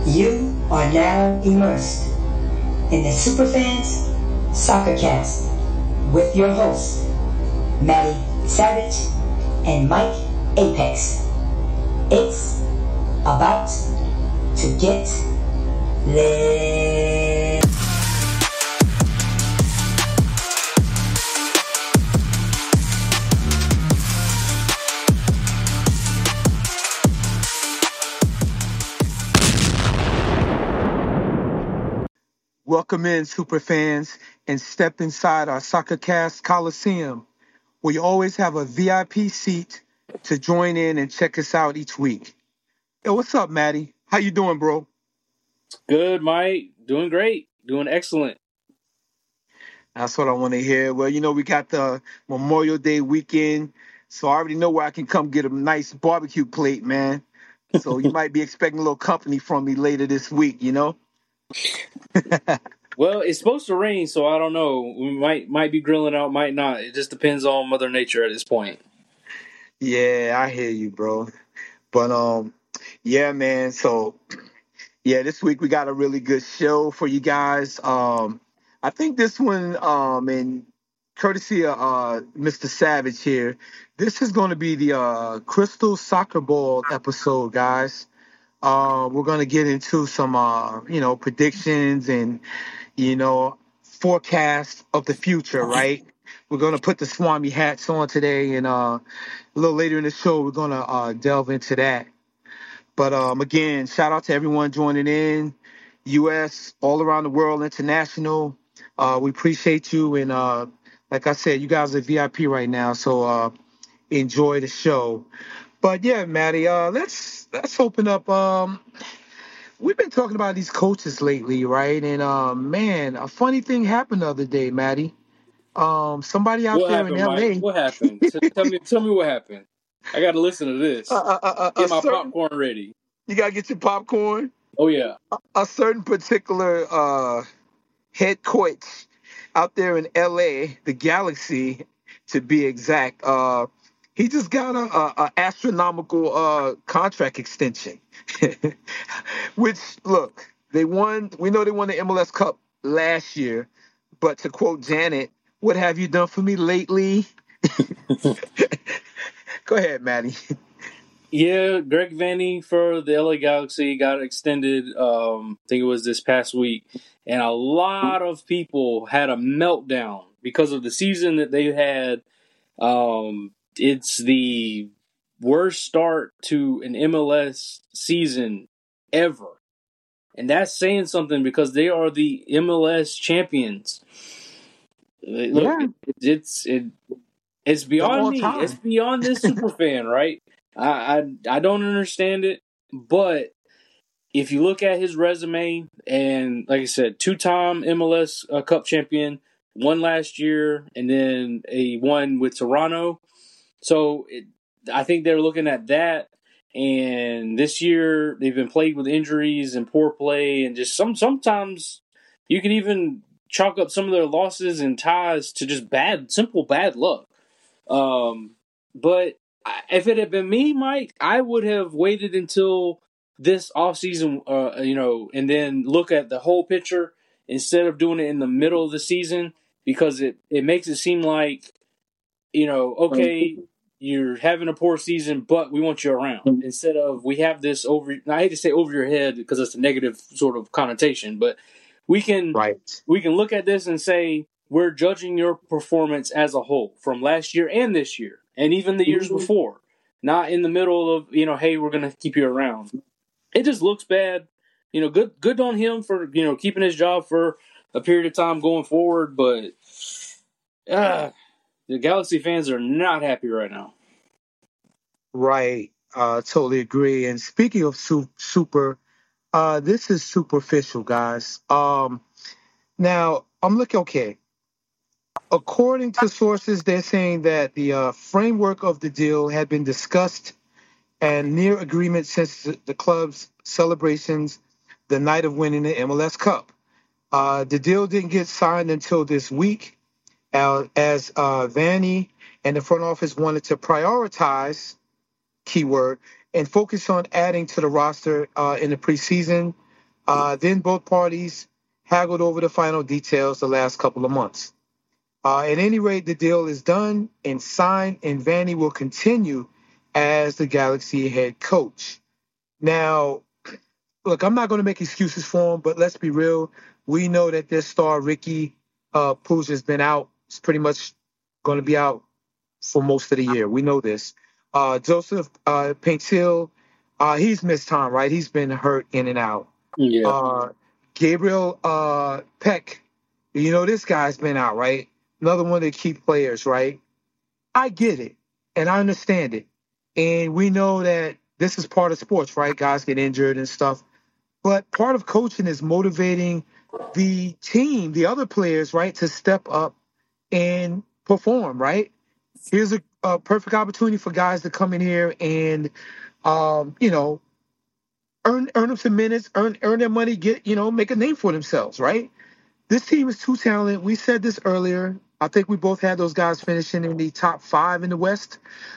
You are now immersed in the Superfans Soccercast with your hosts, Maddie Savage and Mike Apex. It's about to get lit. Welcome in, superfans, and step inside our Soccercast Coliseum, where you always have a VIP seat to join in and check us out each week. Yo, what's up, Maddie? How you doing, bro? Good, Mike. Doing great. Doing excellent. That's what I want to hear. Well, we got the Memorial Day weekend, so I already know where I can come get a nice barbecue plate, man. So you might be expecting a little company from me later this week, Well, it's supposed to rain, so I don't know. We might be grilling out, might not. It just depends on Mother Nature at this point. Yeah, I hear you, bro. But yeah, man. So yeah, this week we got a really good show for you guys. I think this one, and courtesy of Mr. Savage here, this is going to be the Crystal Soccer Ball episode, guys. We're going to get into some, predictions and, forecasts of the future, right? We're going to put the Swami hats on today, and a little later in the show, we're going to delve into that. But again, shout out to everyone joining in, U.S., all around the world, international. We appreciate you, and like I said, you guys are VIP right now, so enjoy the show. But yeah, Maddie, let's open up. We've been talking about these coaches lately, right? And man, a funny thing happened the other day, Maddie. Somebody out What there in happened, Mike? L.A. What happened? Tell me what happened. I got to listen to this. A Get my certain, popcorn ready. you gotta get your popcorn. Oh yeah. A certain particular head coach out there in LA, the Galaxy to be exact, he just got a astronomical contract extension. Which, look, we know they won the MLS Cup last year, but to quote Janet, what have you done for me lately? Go ahead, Maddie. Yeah, Greg Vanney for the LA Galaxy got extended. I think it was this past week, and a lot of people had a meltdown because of the season that they had. It's the worst start to an MLS season ever, and that's saying something because they are the MLS champions. Look, Yeah. it's beyond all me. time. It's beyond this super fan, right? I don't understand it, but if you look at his resume, and like I said, two-time MLS Cup champion, one last year, and then a one with Toronto. So I think they're looking at that. And this year they've been plagued with injuries and poor play, and just sometimes you can even chalk up some of their losses and ties to just simple bad luck. But if it had been me, Mike, I would have waited until this offseason, and then look at the whole picture instead of doing it in the middle of the season, because it makes it seem like, okay, you're having a poor season, but we want you around. Instead of we have this over, I hate to say over your head because it's a negative sort of connotation, but we can look at this and say we're judging your performance as a whole from last year and this year and even the years before, not in the middle of, hey, we're going to keep you around. It just looks bad. Good on him for, keeping his job for a period of time going forward, but the Galaxy fans are not happy right now. Right. Totally agree. And speaking of super, this is superficial, guys. Now, I'm looking, okay. According to sources, they're saying that the framework of the deal had been discussed and near agreement since the club's celebrations the night of winning the MLS Cup. The deal didn't get signed until this week, as Vanney and the front office wanted to prioritize, keyword, and focus on adding to the roster in the preseason. Then both parties haggled over the final details the last couple of months. At any rate, the deal is done and signed, and Vanny will continue as the Galaxy head coach. Now, look, I'm not going to make excuses for him, but let's be real. We know that their star, Ricky Puig, has been out. It's pretty much going to be out for most of the year. We know this. Joseph Paintil, he's missed time, right? He's been hurt in and out. Yeah. Gabriel Peck, you know, this guy's been out, right? Another one of the key players, right? I get it, and I understand it. And we know that this is part of sports, right? Guys get injured and stuff. But part of coaching is motivating the team, the other players, right, to step up and perform, right? Here's a perfect opportunity for guys to come in here and, you know, earn them some minutes, earn their money, make a name for themselves, right? This team is too talented. We said this earlier. I think we both had those guys finishing in the top 5 in the West.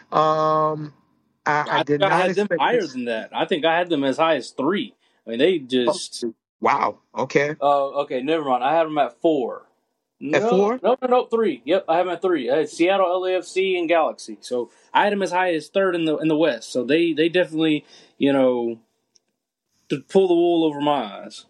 I did not had expect them higher this. than that. I think I had them as high as 3. I mean, they just. Wow. Okay. Okay, never mind. I had them at 4. At 4? No, 3. Yep, I have them at 3. I had Seattle, LAFC, and Galaxy. So I had them as high as 3rd in the West. So they definitely, to pull the wool over my eyes.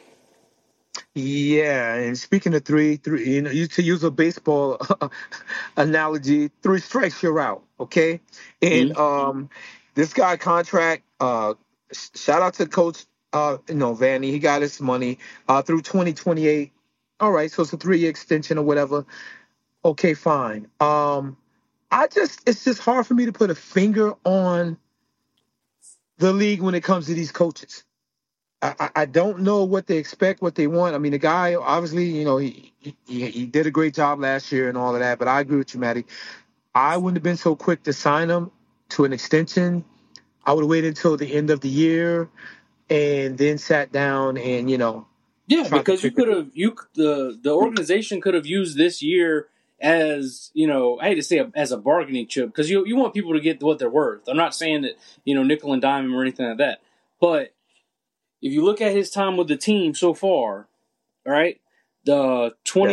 Yeah, and speaking of three, to use a baseball analogy, 3 strikes, you're out. Okay, and this guy contract. Shout out to Coach, Vanny. He got his money through 2028. All right, so it's a 3-year extension or whatever. Okay, fine. It's just hard for me to put a finger on the league when it comes to these coaches. I don't know what they expect, what they want. I mean, the guy, obviously, he did a great job last year and all of that, but I agree with you, Matty. I wouldn't have been so quick to sign him to an extension. I would have waited until the end of the year and then sat down and, Yeah, because the organization could have used this year as, I hate to say as a bargaining chip, because you want people to get what they're worth. I'm not saying that, nickel and dime or anything like that. But if you look at his time with the team so far, all right, the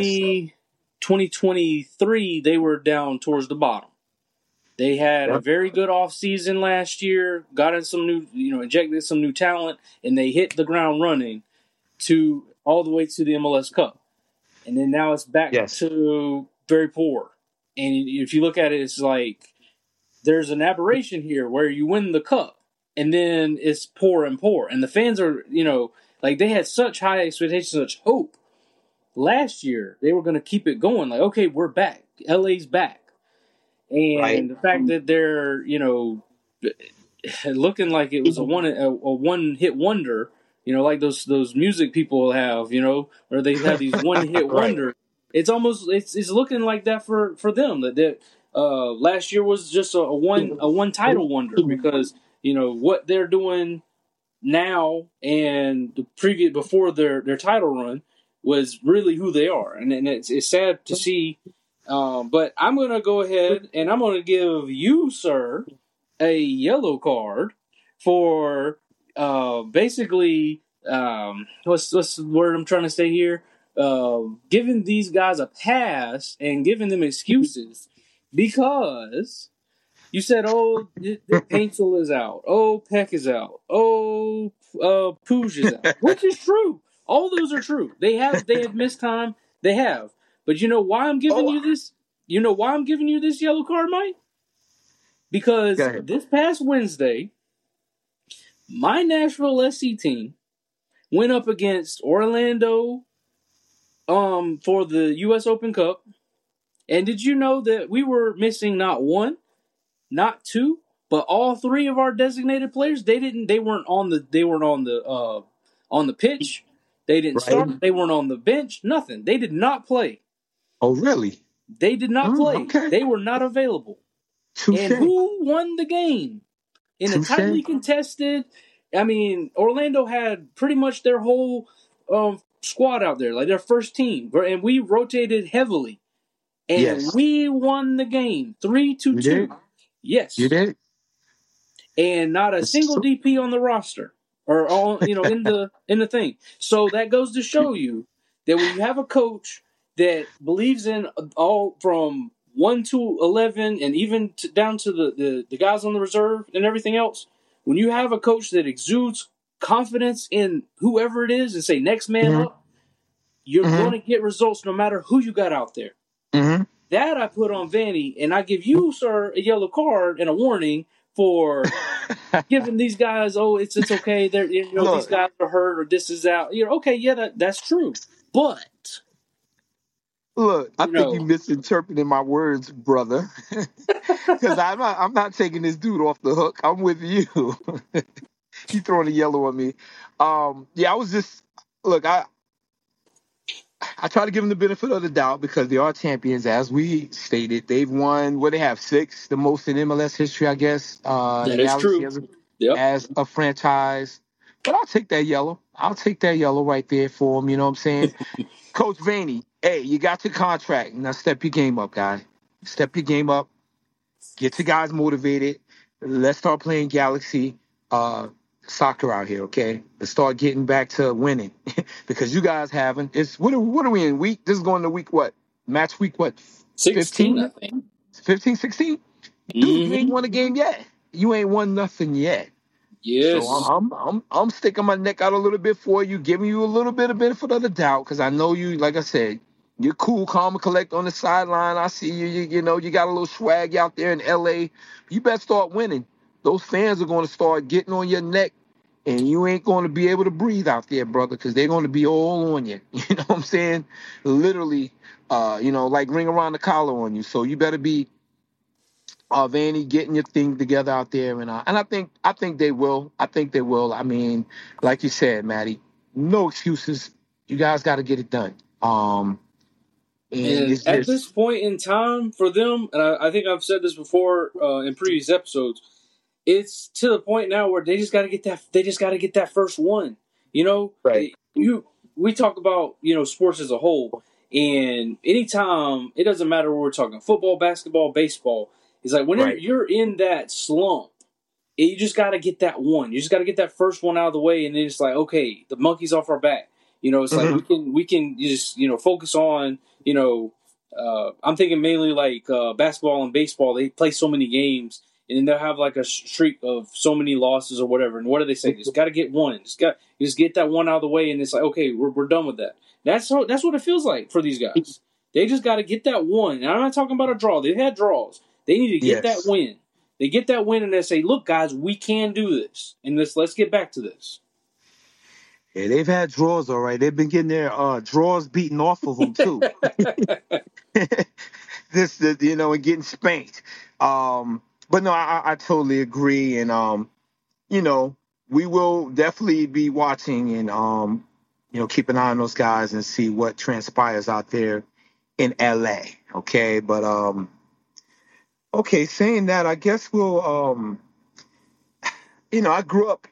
2023, they were down towards the bottom. They had a very good offseason last year, got in some new, injected some new talent, and they hit the ground running to all the way to the MLS Cup. And then now it's back to very poor. And if you look at it, it's like there's an aberration here where you win the cup and then it's poor and poor. And the fans are, they had such high expectations, such hope. Last year, they were going to keep it going. Like, okay, we're back. LA's back. And the fact that they're, looking like it was a one-hit wonder, like those music people have, where they have these one-hit wonder. It's almost it's looking like that for them. That last year was just a one title wonder, because what they're doing now and the previous before their title run was really who they are, and it's sad to see. But I'm going to go ahead and I'm going to give you, sir, a yellow card for basically what's the word I'm trying to say here? Giving these guys a pass and giving them excuses because you said, oh, the Paintil is out. Oh, Peck is out. Oh, Puig is out. Which is true. All those are true. They have missed time. They have. But you know why I'm giving you this? You know why I'm giving you this yellow card, Mike? Because this past Wednesday, my Nashville SC team went up against Orlando for the U.S. Open Cup. And did you know that we were missing not 1, not 2, but all 3 of our designated players? They weren't on the pitch. They didn't start. They weren't on the bench. Nothing. They did not play. Oh, really? They did not play. Okay. They were not available. Touché. And who won the game? In a tightly contested, Orlando had pretty much their whole squad out there, like their first team. And we rotated heavily. And we won the game 3-2. Yes. You did? And not a single DP on the roster. or on, in the thing. So that goes to show you that when you have a coach that believes in all from 1 to 11 and even down to the guys on the reserve and everything else, when you have a coach that exudes confidence in whoever it is and say next man Mm-hmm. up, you're Mm-hmm. going to get results no matter who you got out there. Mm-hmm. That I put on Vanny, and I give you, sir, a yellow card and a warning for giving these guys, it's okay. They're these Look, guys are hurt or this is out. Okay, yeah, that's true. But I think you misinterpreted my words, brother. Because I'm not taking this dude off the hook. I'm with you. You throwing the yellow on me. Yeah, I was just look. I try to give them the benefit of the doubt because they are champions, as we stated. They've won, what they have, 6, the most in MLS history, I guess. that is Galaxy true. Yep. as a franchise. But I'll take that yellow. I'll take that yellow right there for them. You know what I'm saying? Coach Vaney, hey, you got your contract. Now step your game up, guy. Step your game up. Get your guys motivated. Let's start playing Galaxy soccer out here, okay? Let's start getting back to winning because you guys haven't. It's what are we in week? This is going to week what? Match week what? 16, I think. 15, 16? Dude, you ain't won a game yet. You ain't won nothing yet. Yes. So I'm sticking my neck out a little bit for you, giving you a little bit of benefit of the doubt because I know you, like I said, you're cool, calm, and collect on the sideline. I see you. You know, you got a little swag out there in LA. You better start winning. Those fans are going to start getting on your neck, and you ain't going to be able to breathe out there, brother, because they're going to be all on you. You know what I'm saying? Literally, like ring around the collar on you. So you better be Vanny, getting your thing together out there, and I think they will. I think they will. I mean, like you said, Maddie, no excuses. You guys got to get it done. And it's at just this point in time for them, and I think I've said this before in previous episodes, it's to the point now where they just got to get that. They just got to get that first one. right. We talk about sports as a whole, and anytime it doesn't matter where we're talking football, basketball, baseball. It's like whenever you're in that slump, you just got to get that one. You just got to get that first one out of the way, and then it's like, okay, the monkey's off our back. It's like we can just focus on I'm thinking mainly like basketball and baseball. They play so many games, and then they'll have like a streak of so many losses or whatever. And what do they say? Just got to get one. Just get that one out of the way, and it's like, okay, we're done with that. That's what it feels like for these guys. They just got to get that one. And I'm not talking about a draw. They've had draws. They need to get that win. They get that win and they say, look, guys, we can do this. And let's get back to this. Yeah, they've had draws, all right. They've been getting their draws beaten off of them, too. And getting spanked. But no, I totally agree. And, we will definitely be watching and, keep an eye on those guys and see what transpires out there in LA. Okay. But, okay, saying that, I guess we'll, I grew up,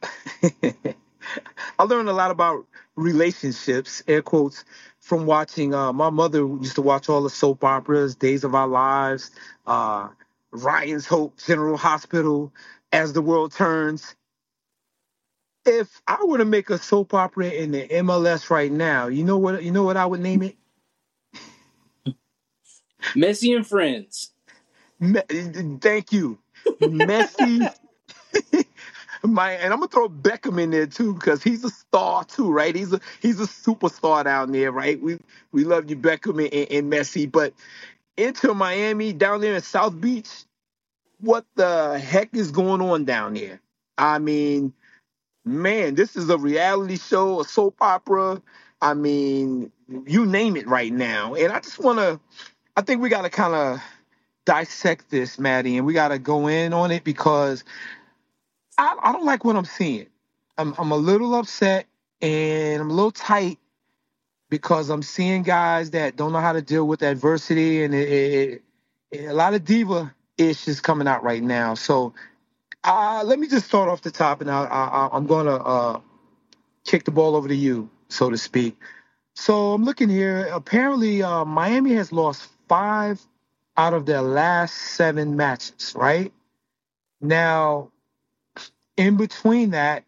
I learned a lot about relationships, air quotes, from watching, my mother used to watch all the soap operas, Days of Our Lives, Ryan's Hope, General Hospital, As the World Turns. If I were to make a soap opera in the MLS right now, you know what I would name it? Messi and Friends. Thank you. Messi. And I'm gonna throw Beckham in there too because he's a star too, right? He's a superstar down there, right? We love you, Beckham and Messi, but Inter Miami down there in South Beach, what the heck is going on down there? I mean, man, this is a reality show, a soap opera. I mean, you name it right now, and I think we gotta kind of dissect this, Maddie, and we gotta go in on it because I don't like what I'm seeing. I'm a little upset and I'm a little tight because I'm seeing guys that don't know how to deal with adversity and a lot of diva ish is coming out right now. So let me just start off the top and I'm going to kick the ball over to you, so to speak. So I'm looking here. Apparently, Miami has lost 5 out of their last 7 matches, right? Now, in between that,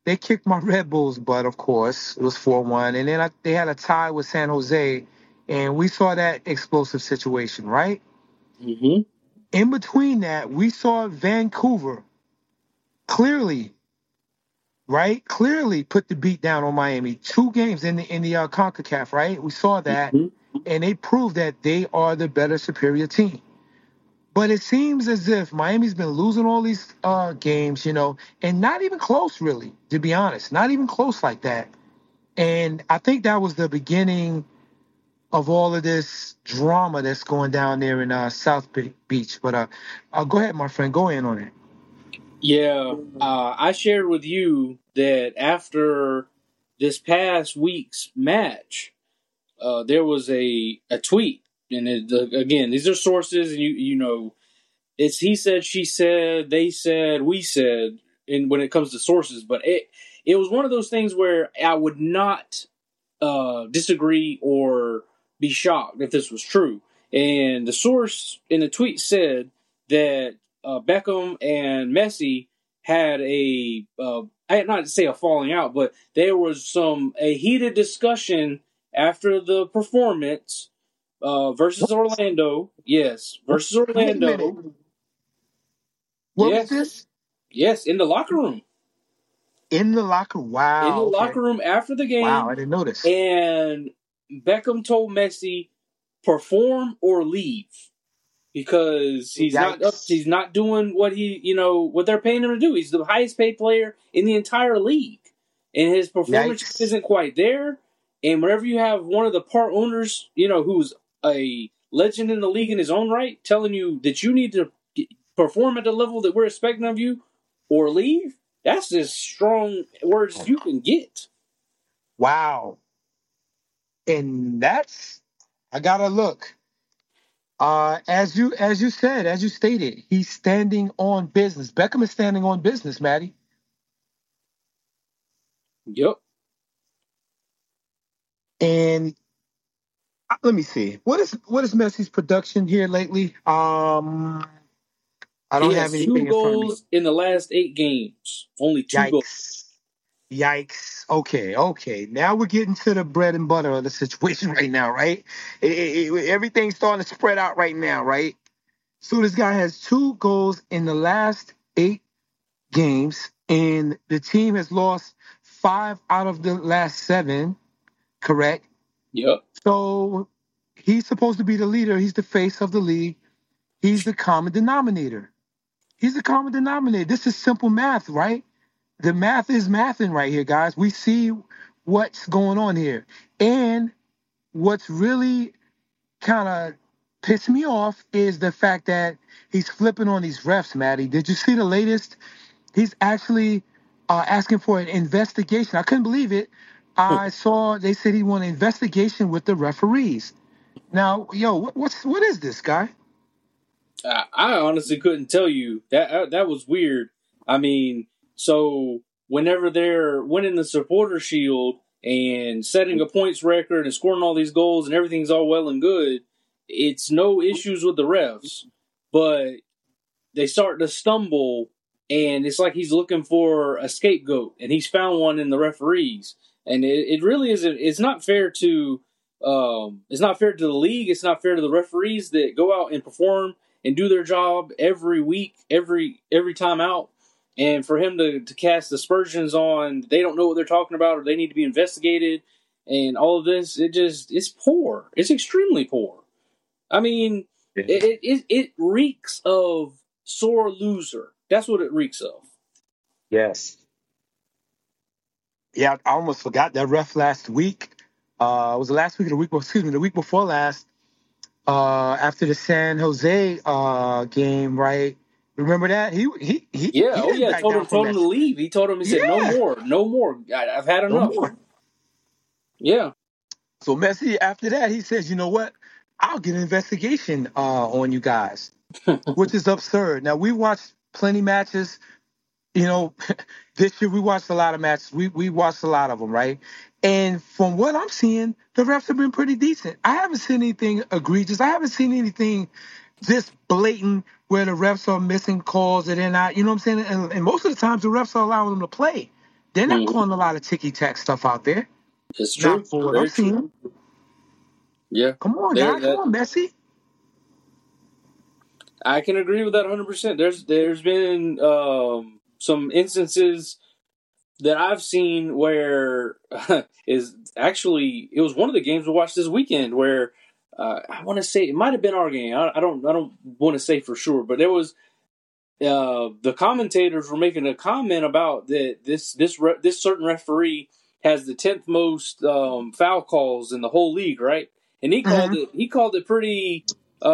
they kicked my Red Bulls butt, of course. It was 4-1. And then they had a tie with San Jose, and we saw that explosive situation, right? Mm-hmm. In between that, we saw Vancouver clearly, right? Clearly put the beat down on Miami. 2 games in the CONCACAF, right? We saw that, Mm-hmm. and they proved that they are the better, superior team. But it seems as if Miami's been losing all these games, and not even close, really, to be honest. Not even close like that. And I think that was the beginning of all of this drama that's going down there in Beach. But go ahead, my friend. Go in on it. Yeah, I shared with you that after this past week's match, there was a tweet, and again, these are sources, and you know, it's he said, she said, they said, we said, and when it comes to sources, but it was one of those things where I would not disagree or be shocked if this was true. And the source in the tweet said that Beckham and Messi had I had not to say a falling out, but there was a heated discussion after the performance versus Orlando. Yes, versus Wait a minute. Orlando. What was Yes, this? yes, in the locker room. In the locker. In the Wow. Okay. locker room after the Wow. I game, didn't notice. and Beckham told Messi, perform or leave, because he's Yikes. not doing what they're paying him to do. He's the highest paid player in the entire league, and his performance Yikes. isn't quite there. And whenever you have one of the part owners, who's a legend in the league in his own right, telling you that you need to perform at the level that we're expecting of you, or leave, that's as strong words as you can get. Wow. And I gotta look. As you stated, he's standing on business. Beckham is standing on business, Maddie. Yep. And let me see. What is Messi's production here lately? I He don't have has 2 anything in front of me. goals in the last 8 games. Only 2 goals. Yikes. Okay. Now we're getting to the bread and butter of the situation right now, right? Everything's starting to spread out right now, right? So this guy has 2 goals in the last 8 games, and the team has lost 5 out of the last 7, correct? Yep. So he's supposed to be the leader. He's the face of the league. He's the common denominator. This is simple math, right? The math is mathing right here, guys. We see what's going on here. And what's really kind of pissed me off is the fact that he's flipping on these refs, Maddie. Did you see the latest? He's actually asking for an investigation. I couldn't believe it. I saw they said he wanted an investigation with the referees. Now, what is this, guy? I honestly couldn't tell you. That was weird. I mean, so whenever they're winning the supporter shield and setting a points record and scoring all these goals and everything's all well and good, it's no issues with the refs. But they start to stumble, and it's like he's looking for a scapegoat, and he's found one in the referees. And it really isn't. It's not fair to. It's not fair to the league. It's not fair to the referees that go out and perform and do their job every week, every time out. And for him to cast aspersions on they don't know what they're talking about or they need to be investigated and all of this, it's poor. It's extremely poor. I mean, it reeks of sore loser. That's what it reeks of. Yes. Yeah, I almost forgot that ref last week. Was the last week or the week before? Excuse me, the week before last. After the San Jose game, right? Remember that? He Yeah, didn't back down from told him that. to leave. He told him, he said, Yeah. no more. I've had No enough. more. Yeah. So Messi, after that, he says, you know what? I'll get an investigation on you guys, which is absurd. Now, we watched plenty matches. This year we watched a lot of matches. We watched a lot of them, right? And from what I'm seeing, the refs have been pretty decent. I haven't seen anything egregious. I haven't seen anything just blatant where the refs are missing calls that they're not. You know what I'm saying? And most of the times the refs are allowing them to play. They're not calling a lot of ticky-tack stuff out there. It's true. Not for what Very I'm seeing. Yeah. Come on, guy. Come on, Messi. I can agree with that 100%. There's been some instances that I've seen where is actually it was one of the games we watched this weekend where I want to say it might have been our game. I don't want to say for sure, but there was the commentators were making a comment about that this certain referee has the 10th most foul calls in the whole league, right? And he called it pretty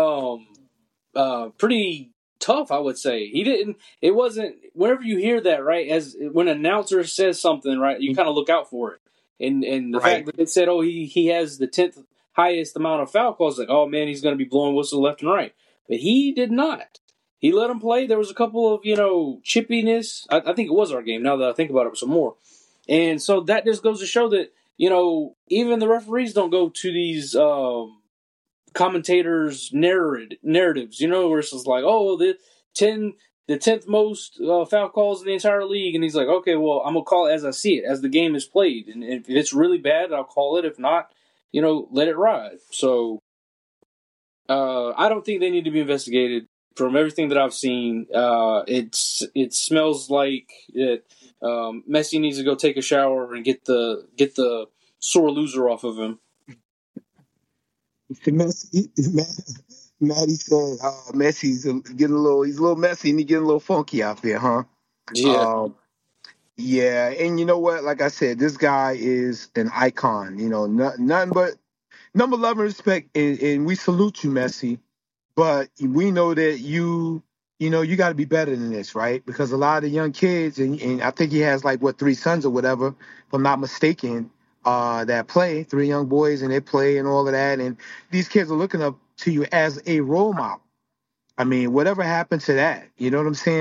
pretty tough, I would say. It wasn't, whenever you hear that, right, as when an announcer says something, right, you kind of look out for it. And the fact that it said, oh, he has the 10th highest amount of foul calls, like, oh man, he's going to be blowing whistles left and right. But he did not. He let him play. There was a couple of, chippiness. I think it was our game, now that I think about it some more. And so that just goes to show that, even the referees don't go to these commentators' narratives, where it's just like, oh, the 10th most foul calls in the entire league. And he's like, okay, well, I'm going to call it as I see it, as the game is played. And if it's really bad, I'll call it. If not, let it ride. So I don't think they need to be investigated. From everything that I've seen, it smells like it. Messi needs to go take a shower and get the sore loser off of him. Maddie said Messi's getting he's a little messy and he's getting a little funky out there, huh? Yeah. Yeah, and you know what? Like I said, this guy is an icon. Nothing but number love and respect, and we salute you, Messi. But we know that you got to be better than this, right? Because a lot of young kids, and I think he has 3 sons or whatever, if I'm not mistaken, that play, 3 young boys, and they play and all of that. And these kids are looking up to you as a role model. I mean, whatever happened to that? You know what I'm saying?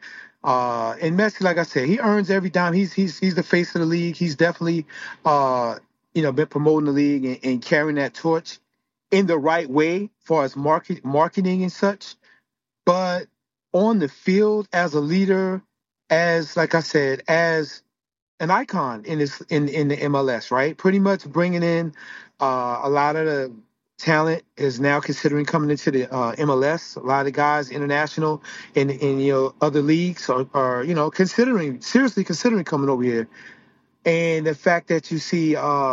And Messi, like I said, he earns every dime. He's the face of the league. He's definitely, been promoting the league and carrying that torch in the right way as far as marketing and such. But on the field, as a leader, as, like I said, as an icon in the MLS, right? Pretty much bringing in a lot of the talent is now considering coming into the MLS. A lot of guys, international and other leagues are seriously considering coming over here. And the fact that you see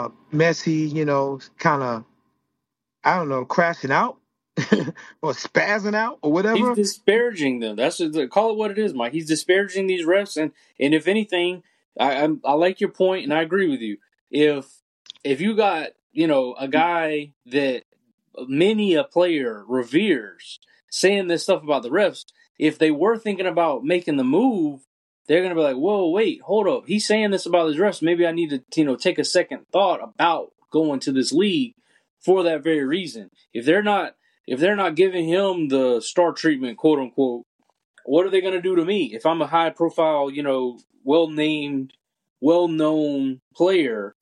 Messi, kind of, I don't know, crashing out or spazzing out or whatever. He's disparaging them. Call it what it is, Mike. He's disparaging these refs, and if anything, I like your point, and I agree with you. If you got a guy that many a player reveres saying this stuff about the refs, if they were thinking about making the move, they're gonna be like, whoa, wait, hold up. He's saying this about his refs. Maybe I need to take a second thought about going to this league for that very reason. If they're not giving him the star treatment, quote unquote, what are they going to do to me? If I'm a high profile, well-named, well-known player,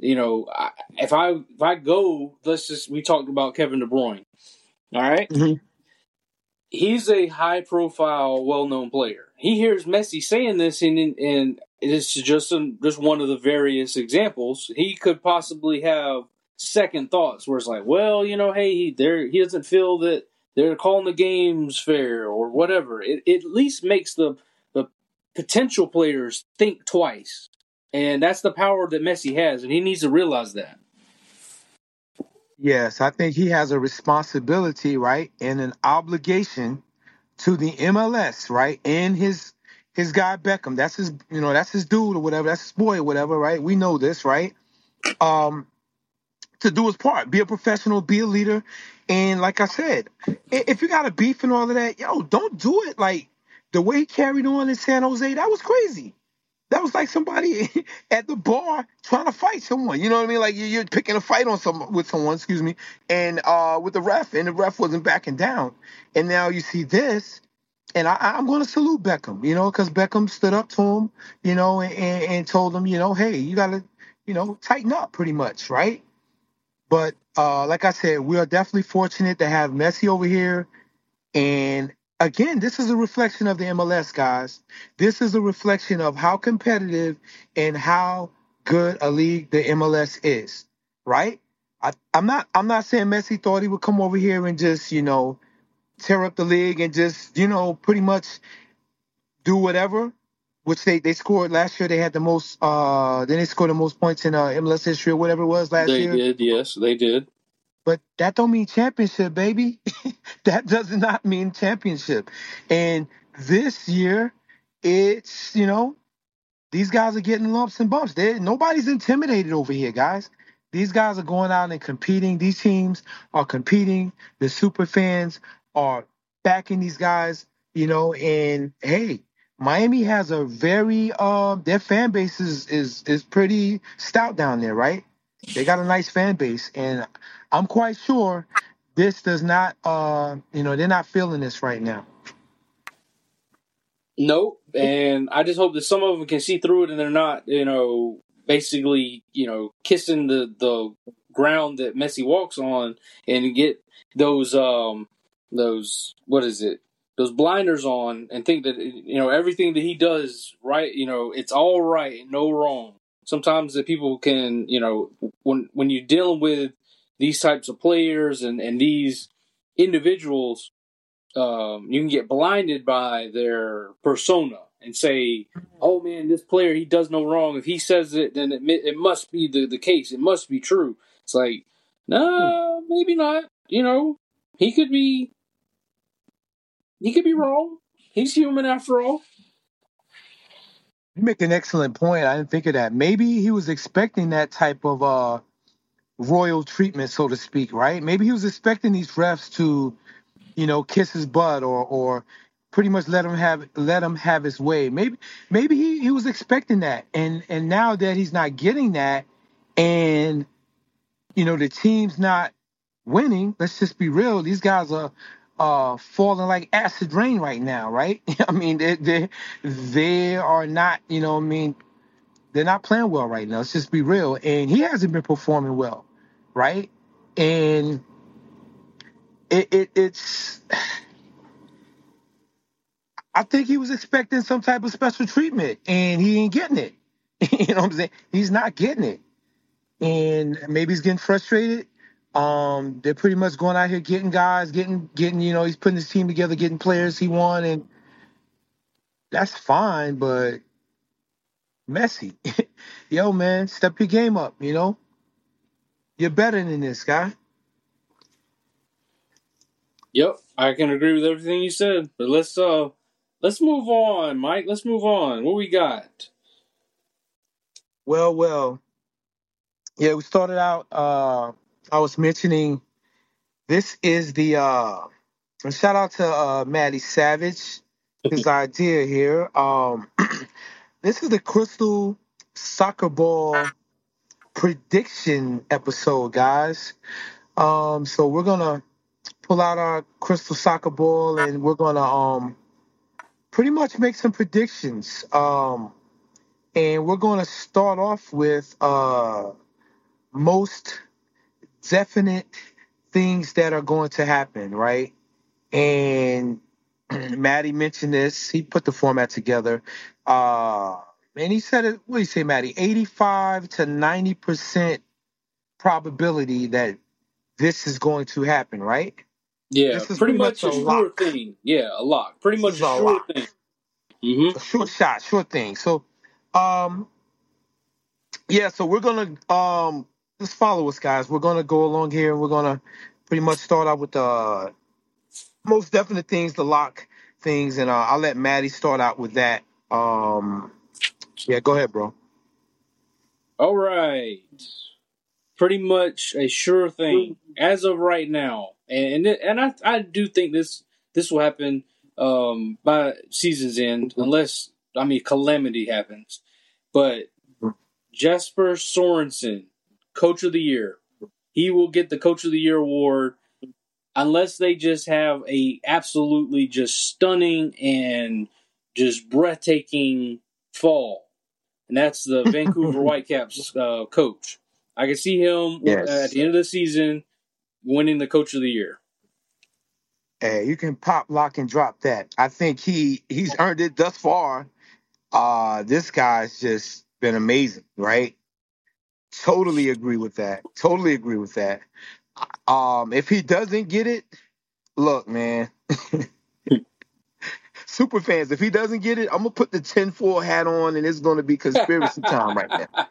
if I go, we talked about Kevin De Bruyne. All right. Mm-hmm. He's a high profile, well-known player. He hears Messi saying this, and it's just one of the various examples. He could possibly have second thoughts where it's like, well, hey, he doesn't feel that they're calling the games fair or whatever. It at least makes the potential players think twice. And that's the power that Messi has, and he needs to realize that. Yes, I think he has a responsibility, right, and an obligation to the MLS, right, and his guy Beckham. That's his dude or whatever. That's his boy or whatever, right? We know this, right? To do his part, be a professional, be a leader. And like I said, if you got a beef and all of that, don't do it like the way he carried on in San Jose. That was crazy. That was like somebody at the bar trying to fight someone. You know what I mean? Like you're picking a fight with someone, excuse me, and with the ref, and the ref wasn't backing down. And now you see this, and I'm going to salute Beckham, because Beckham stood up to him, and told him, hey, you got to, tighten up pretty much, right? But like I said, we are definitely fortunate to have Messi over here. And again, this is a reflection of the MLS, guys. This is a reflection of how competitive and how good a league the MLS is, right? I'm not saying Messi thought he would come over here and just, tear up the league and just, pretty much do whatever, which they scored last year. They had the most, then they scored the most points in MLS history or whatever it was last year. They did, yes, they did. But that don't mean championship, baby. That does not mean championship. And this year, it's, these guys are getting lumps and bumps. Nobody's intimidated over here, guys. These guys are going out and competing. These teams are competing. The super fans are backing these guys, and hey, Miami has a very their fan base is pretty stout down there, right? They got a nice fan base, and I'm quite sure this does not they're not feeling this right now. Nope. And I just hope that some of them can see through it and they're not, basically, kissing the ground that Messi walks on and get those what is it? Those blinders on and think that, everything that he does right, it's all right and no wrong. Sometimes that people can, when you're dealing with these types of players and these individuals, you can get blinded by their persona and say, "Oh man, this player, he does no wrong. If he says it, then it must be the case. It must be true." It's like, no, maybe not. He could be wrong. He's human after all. You make an excellent point. I didn't think of that. Maybe he was expecting that type of royal treatment, so to speak, right? Maybe he was expecting these refs to, kiss his butt or pretty much let him have his way. Maybe he was expecting that, and now that he's not getting that, and the team's not winning. Let's just be real. These guys are falling like acid rain right now, right? I mean, they are not. They're not playing well right now. Let's just be real. And he hasn't been performing well, right? And it's. I think he was expecting some type of special treatment, and he ain't getting it. You know what I'm saying? He's not getting it, and maybe he's getting frustrated. They're pretty much going out here getting guys, getting. He's putting his team together, getting players he won, and that's fine. But Messi, yo man, step your game up. You're better than this guy. Yep, I can agree with everything you said. But let's move on, Mike. Let's move on. What we got? Well. Yeah, we started out. I was mentioning this is the shout out to Matty Savage, his idea here. This is the Crystal Soccer Ball prediction episode, guys. So we're gonna pull out our Crystal Soccer Ball and we're gonna pretty much make some predictions. And we're gonna start off with most definite things that are going to happen, right? And Maddie mentioned this. He put the format together. And he said it, what do you say, Maddie? 85 to 90% probability that this is going to happen, right? Yeah, this is pretty much a sure lock. thing. Yeah, a lock. Pretty much a sure lock. thing. Mm-hmm. A sure shot, sure thing. So, yeah, so we're going to just follow us, guys. We're going to go along here, and we're going to pretty much start out with the most definite things, the lock things, and I'll let Maddie start out with that. Yeah, go ahead, bro. All right. Pretty much a sure thing as of right now, and I do think this will happen by season's end, unless calamity happens. But Jesper Sorensen, Coach of the Year, he will get the Coach of the Year award unless they just have a absolutely just stunning and just breathtaking fall, and that's the Vancouver Whitecaps coach. I can see him at the end of the season winning the Coach of the Year. Hey, you can pop, lock, and drop that. I think he's earned it thus far. This guy's just been amazing, right? Totally agree with that. Totally agree with that. If he doesn't get it, look, man, super fans, if he doesn't get it, I'm gonna put the tinfoil hat on, and it's gonna be conspiracy time right now.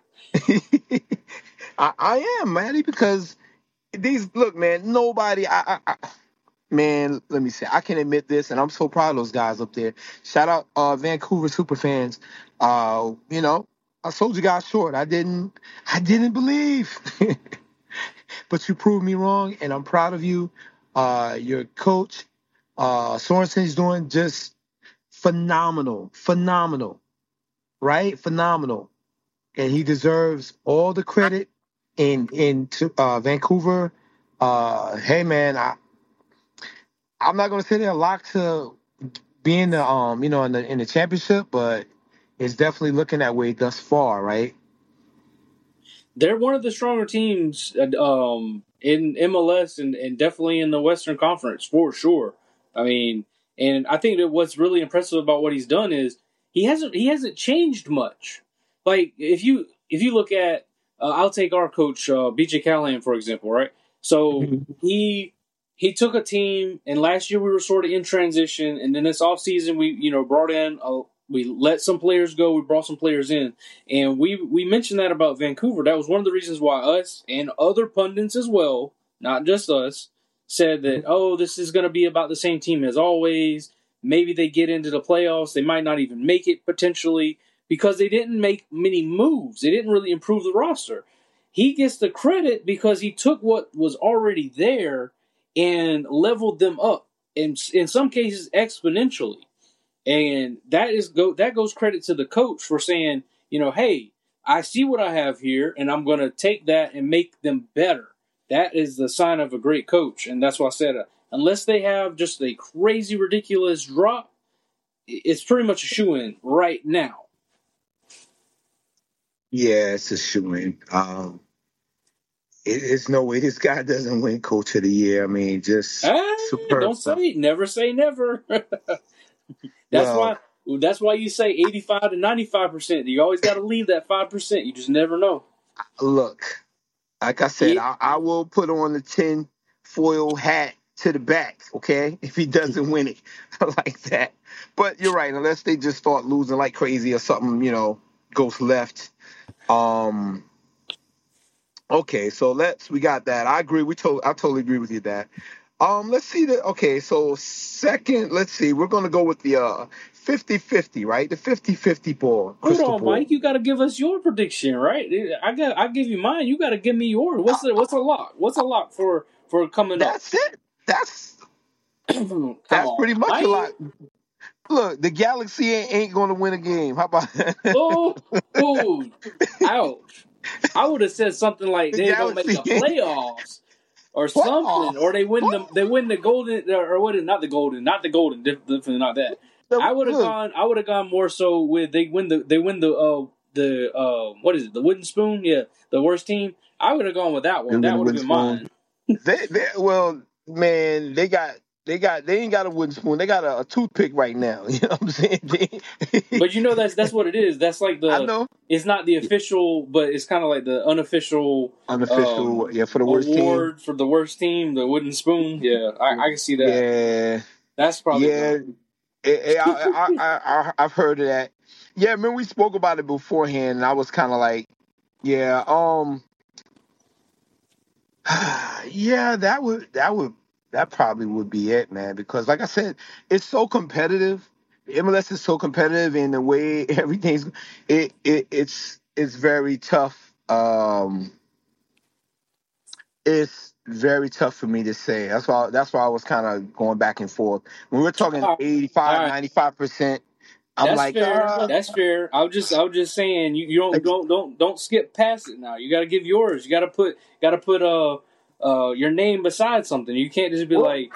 I am, Matty, because these look, man, nobody. Man, let me say, I can admit this, and I'm so proud of those guys up there. Shout out, Vancouver Superfans. You know, I sold you guys short. I didn't believe, but you proved me wrong, and I'm proud of you. Your coach, Sorensen's doing just phenomenal, phenomenal, right? Phenomenal, and he deserves all the credit. In Vancouver, hey man, I'm not gonna say they're locked to being the in the championship, but it's definitely looking that way thus far, right? They're one of the stronger teams in MLS and definitely in the Western Conference for sure. I mean, and I think that what's really impressive about what he's done is he hasn't changed much. Like if you look at I'll take our coach BJ Callahan for example, right? So he took a team, and last year we were sort of in transition, and then this offseason we brought in we let some players go, we brought some players in, and we mentioned that about Vancouver. That was one of the reasons why us and other pundits as well, not just us, said that this is going to be about the same team as always. Maybe they get into the playoffs, they might not even make it potentially because they didn't make many moves. They didn't really improve the roster. He gets the credit because he took what was already there and leveled them up, in some cases exponentially. And that goes credit to the coach for saying, hey, I see what I have here, and I'm going to take that and make them better. That is the sign of a great coach, and that's why I said, unless they have just a crazy, ridiculous drop, it's pretty much a shoo-in right now. Yeah, it's a shoe-in. It's no way this guy doesn't win Coach of the Year. I mean, just superb Don't stuff. never say never. Well, That's why you say 85 to 95%. You always got to leave that 5%. You just never know. look, like I said, I will put on the tin foil hat to the back, okay? If he doesn't win it like that. But you're right, unless they just start losing like crazy or something, goes left. Okay, so we got that. I agree. I totally agree with you that. Let's see okay, so second, let's see. We're going to go with the 50-50, right? The 50-50 ball. Hold Crystal on, ball. Mike. You got to give us your prediction, right? I give you mine. You got to give me yours. What's a lock? What's a lock for coming up? That's it. That's Come pretty on, much Mike. a lot. Look, the Galaxy ain't going to win a game. How about that? Oh, ouch. I would have said something like they don't make the playoffs or something, or they win the golden, or what? Not the golden, definitely not that. I would have gone more so with they win the what is it? The wooden spoon? Yeah, the worst team. I would have gone with that one. That would have been mine. Well, man, they ain't got a wooden spoon. They got a toothpick right now. You know what I'm saying? But that's what it is. That's like I know. It's not the official, but it's kind of like the unofficial for the worst award team. for the worst team, the wooden spoon. Yeah, I can see that. Yeah, that's probably I've heard of that. Yeah, I remember we spoke about it beforehand, and I was kind of like, yeah, yeah, that probably would be it, man. Because like I said, it's so competitive. MLS is so competitive in the way everything's. It's very tough. It's very tough for me to say. That's why I was kind of going back and forth. When we're talking 85, 95%, I'm that's like, fair. That's fair. I was just saying you don't skip past it now. You got to give yours. You got to put your name beside something. You can't just be like,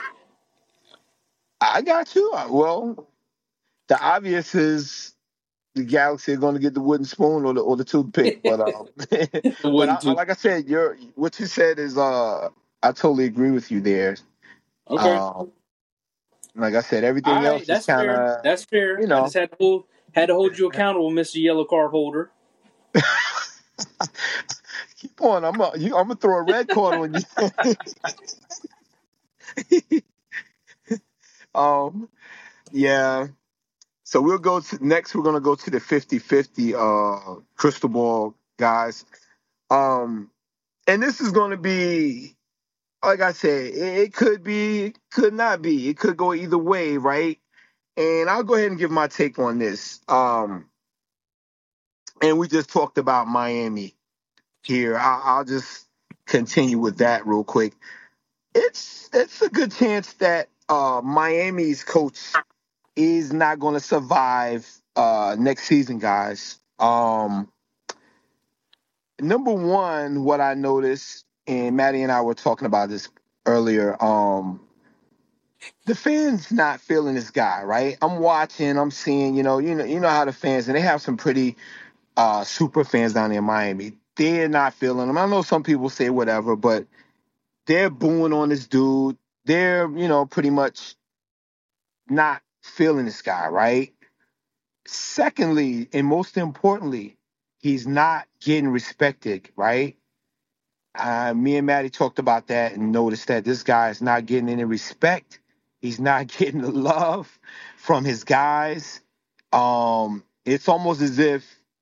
I got you. Well, the obvious is the Galaxy are going to get the wooden spoon or the toothpick. But like I said, what you said is I totally agree with you there. Okay. Like I said, All everything right, else is that's kind fair. of, That's fair. you I just know. had to hold you accountable, Mr. Yellow Card Holder. Keep on. I'm gonna throw a red card on you. Yeah. So we'll go to next. We're gonna go to the 50-50 crystal ball, guys. And this is gonna be, like I said, it could be, it could not be, it could go either way, right? And I'll go ahead and give my take on this. And we just talked about Miami here. I'll just continue with that real quick. It's a good chance that Miami's coach is not going to survive next season, guys. Number one, what I noticed, and Maddie and I were talking about this earlier. The fans not feeling this guy, right? I'm watching, I'm seeing, you know how the fans, and they have some pretty super fans down there in Miami. They're not feeling him. I know some people say whatever, but they're booing on this dude. They're, pretty much not feeling this guy, right? Secondly, and most importantly, he's not getting respected, right? Me and Maddie talked about that and noticed that this guy is not getting any respect. He's not getting the love from his guys. It's almost as if,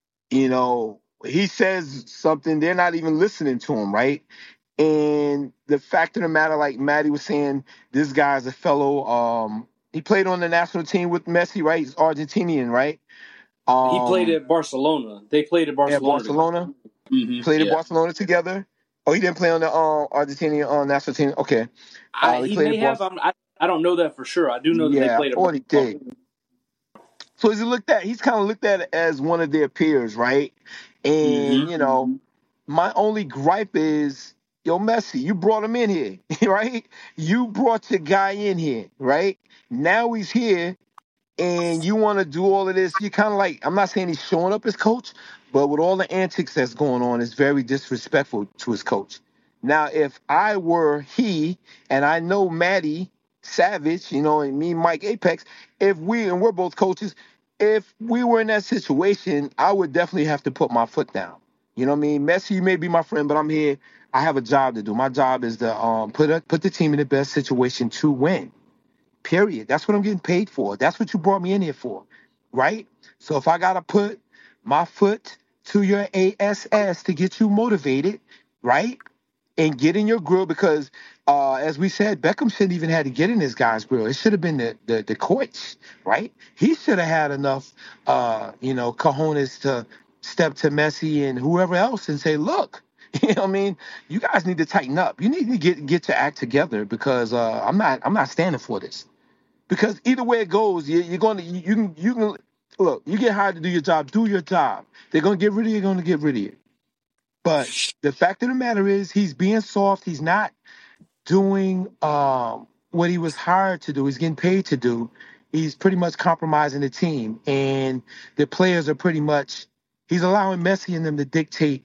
he says something, they're not even listening to him, right? And the fact of the matter, like Maddie was saying, this guy's a fellow. He played on the national team with Messi, right? He's Argentinian, right? He played at Barcelona. They played at At Barcelona together. Barcelona. Played in Yeah. Barcelona together. Oh, he didn't play on the Argentinian national team. Okay, he He played may at have. Barcelona. I don't know that for sure. I do know that they Yeah, I played at thought he Barcelona. did. So he's kind of looked at as one of their peers, right? And my only gripe is, yo, Messi, you brought him in here, right? You brought your guy in here, right? Now he's here, and you want to do all of this. You kind of like, I'm not saying he's showing up as coach, but with all the antics that's going on, it's very disrespectful to his coach. Now, if I were he, and I know Maddie Savage, and me, Mike Apex, and we're both coaches, if we were in that situation, I would definitely have to put my foot down. You know what I mean? Messi, you may be my friend, but I'm here. I have a job to do. My job is to put the team in the best situation to win. Period. That's what I'm getting paid for. That's what you brought me in here for, right? So if I gotta put my foot to your ass to get you motivated, right? And get in your grill, because as we said, Beckham shouldn't even had to get in this guy's grill. It should have been the courts, right? He should have had enough cojones to step to Messi and whoever else and say, look, you know what I mean? You guys need to tighten up. You need to get your act together, because I'm not standing for this. Because either way it goes, you're going to you can look. You get hired to do your job. Do your job. They're going to get rid of you. They're going to get rid of you. But the fact of the matter is, he's being soft. He's not doing what he was hired to do. He's getting paid to do. He's pretty much compromising the team, and the players are pretty much. He's allowing Messi and them to dictate.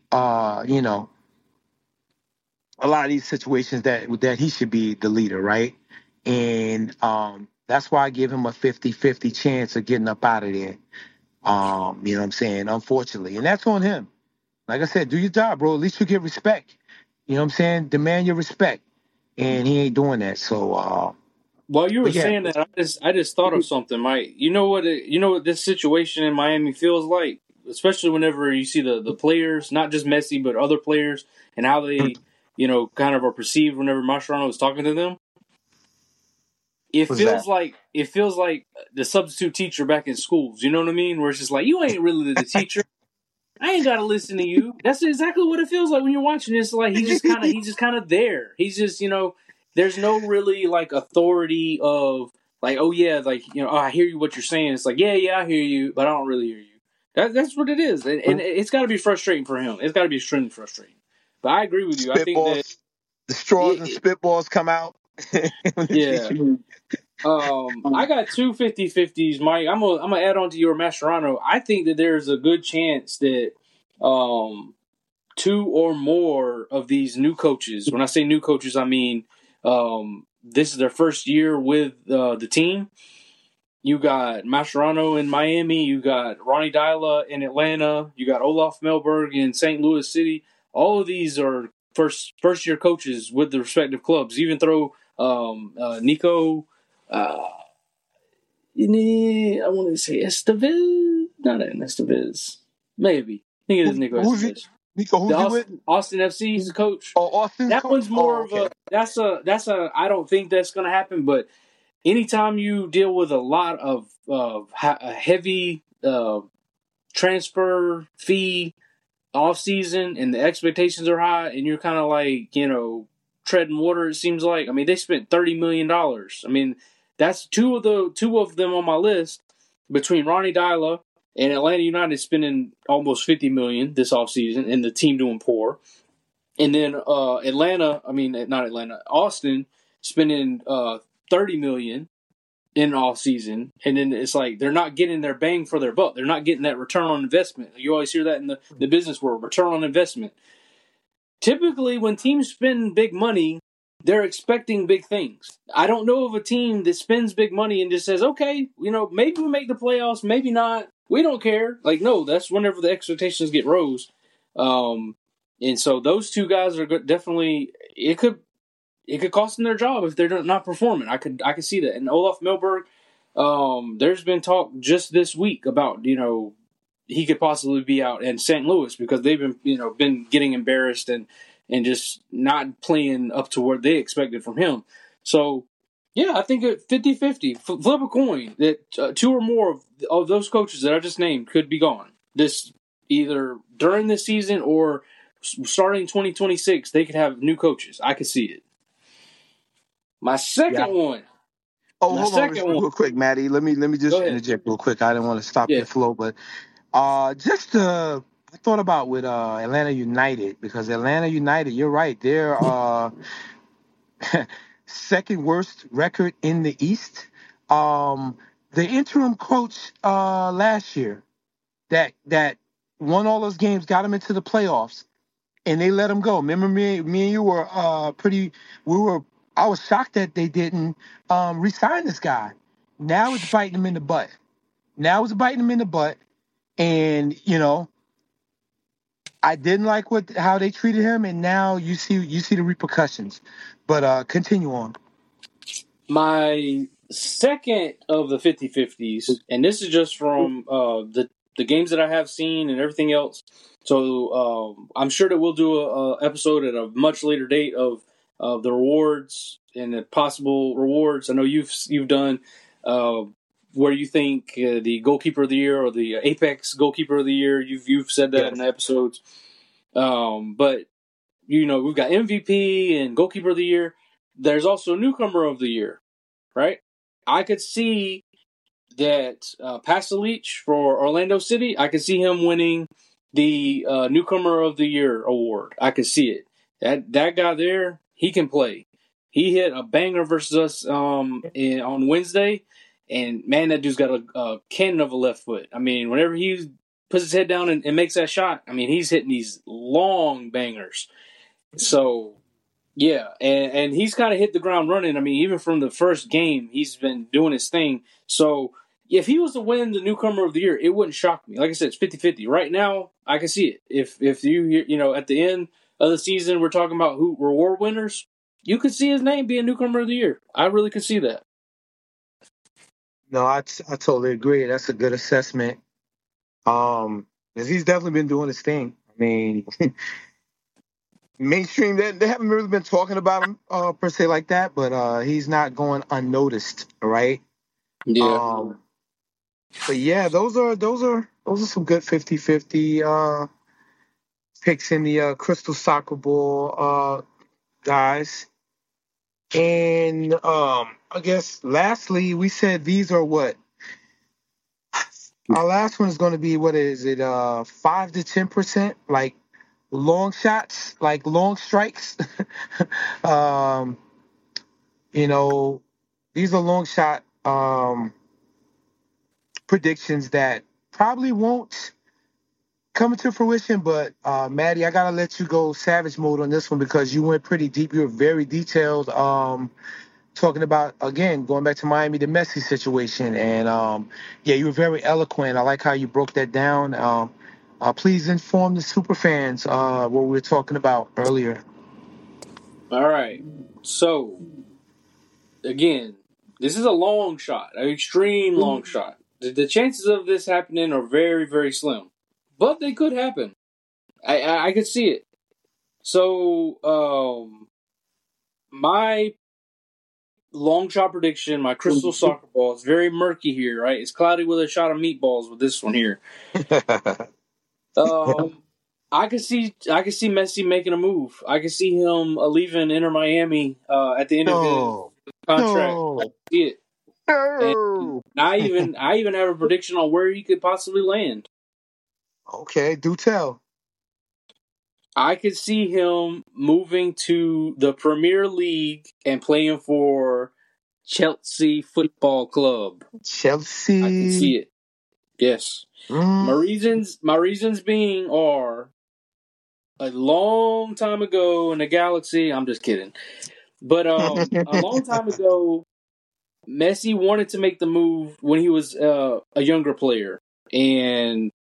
A lot of these situations that he should be the leader, right? And that's why I give him a 50-50 chance of getting up out of there. You know what I'm saying? Unfortunately. And that's on him. Like I said, do your job, bro. At least you get respect. You know what I'm saying? Demand your respect. And he ain't doing that. So While you were but yeah. saying that, I just thought of something, Mike. You know what this situation in Miami feels like, especially whenever you see the players, not just Messi but other players, and how they kind of are perceived whenever Mascherano is talking to them. It What's feels that? like the substitute teacher back in schools. You know what I mean? Where it's just like, you ain't really the teacher. I ain't gotta listen to you. That's exactly what it feels like when you're watching this. Like he's just kind of there. He's just there's no really like authority of like, oh yeah, like oh, I hear you what you're saying. It's like yeah I hear you, but I don't really hear you. That's what it is, and it's got to be frustrating for him. It's got to be extremely frustrating. But I agree with you. I think that Spitballs, the straws and spitballs come out. yeah. I got two 50-50s, Mike. I'm gonna add on to your Mascherano. I think that there's a good chance that two or more of these new coaches, when I say new coaches, I mean this is their first year with the team. You got Mascherano in Miami. You got Ronnie Dyla in Atlanta. You got Olaf Melberg in St. Louis City. All of these are first year coaches with the respective clubs. Even throw Nico. I want to say Estevez. Not Estevez. Maybe. I think it is Nico Estevez. Nico, who's he with? Austin FC. He's the coach. Oh, Austin's that coach? One's more of a. That's a. I don't think that's going to happen, but. Anytime you deal with a lot of a heavy transfer fee off season and the expectations are high and you're kind of like, treading water, it seems like. I mean, they spent $30 million. I mean, that's two of them on my list between Ronnie Dyla and Atlanta United spending almost $50 million this offseason and the team doing poor. And then Austin spending $30 million in off season, and then it's like they're not getting their bang for their buck. They're not getting that return on investment. You always hear that in the business world, return on investment. Typically, when teams spend big money, they're expecting big things. I don't know of a team that spends big money and just says, okay, maybe we make the playoffs, maybe not. We don't care. Like, no, that's whenever the expectations get rose. And so those two guys are definitely, it could cost them their job if they're not performing. I could see that. And Olaf Melberg, there's been talk just this week about, he could possibly be out in St. Louis because they've been getting embarrassed and just not playing up to what they expected from him. So, yeah, I think at 50-50, flip a coin that two or more of those coaches that I just named could be gone. This either during this season or starting 2026, they could have new coaches. I could see it. My second one. Oh, hold on real quick, Maddie. Let me just interject real quick. I didn't want to stop your flow, but I thought about with Atlanta United, because Atlanta United, you're right, they're second worst record in the East. The interim coach last year that won all those games, got them into the playoffs, and they let him go. Remember me and you were I was shocked that they didn't re-sign this guy. Now it's biting him in the butt. And, I didn't like how they treated him, and now you see the repercussions. But continue on. My second of the 50-50s, and this is just from the games that I have seen and everything else. So I'm sure that we'll do a episode at a much later date of the rewards and the possible rewards. I know you've done where you think the goalkeeper of the year or the Apex goalkeeper of the year. You've said that in the episodes. But we've got MVP and goalkeeper of the year. There's also newcomer of the year, right? I could see that Pasalic for Orlando City. I could see him winning the newcomer of the year award. I could see it. That guy there, he can play. He hit a banger versus us on Wednesday, and man, that dude's got a cannon of a left foot. I mean, whenever he puts his head down and makes that shot, I mean, he's hitting these long bangers. So, yeah, and he's kind of hit the ground running. I mean, even from the first game, he's been doing his thing. So, if he was to win the newcomer of the year, it wouldn't shock me. Like I said, it's 50-50. Right now, I can see it. If you at the end of the season, we're talking about who reward winners, you could see his name being newcomer of the year. I really could see that. No, I totally agree. That's a good assessment. Because he's definitely been doing his thing. I mean, mainstream, they haven't really been talking about him per se like that, but he's not going unnoticed, right? Yeah. But yeah, those are some good 50-50 picks in the Crystal Soccer Ball guys. And I guess lastly, we said these are what? Our last one is going to be, what is it, 5 to 10%, like long shots, like long strikes. These are long shot predictions that probably won't come into fruition. But Maddie, I gotta let you go savage mode on this one because you went pretty deep. You were very detailed talking about, again, going back to Miami, the Messi situation. And yeah, you were very eloquent. I like how you broke that down. Please inform the super fans what we were talking about earlier. All right. So, again, this is a long shot, an extreme long shot. The chances of this happening are very, very slim, but they could happen. I could see it. So, my long shot prediction, my crystal soccer ball, it's very murky here, right? It's cloudy with a shot of meatballs with this one here. I could see Messi making a move. I could see him leaving Inter Miami at the end of his contract. I could see it. And I even have a prediction on where he could possibly land. Okay, do tell. I could see him moving to the Premier League and playing for Chelsea Football Club. Chelsea. I can see it. Yes. My reasons being are a long time ago in the galaxy. I'm just kidding. But a long time ago, Messi wanted to make the move when he was a younger player, and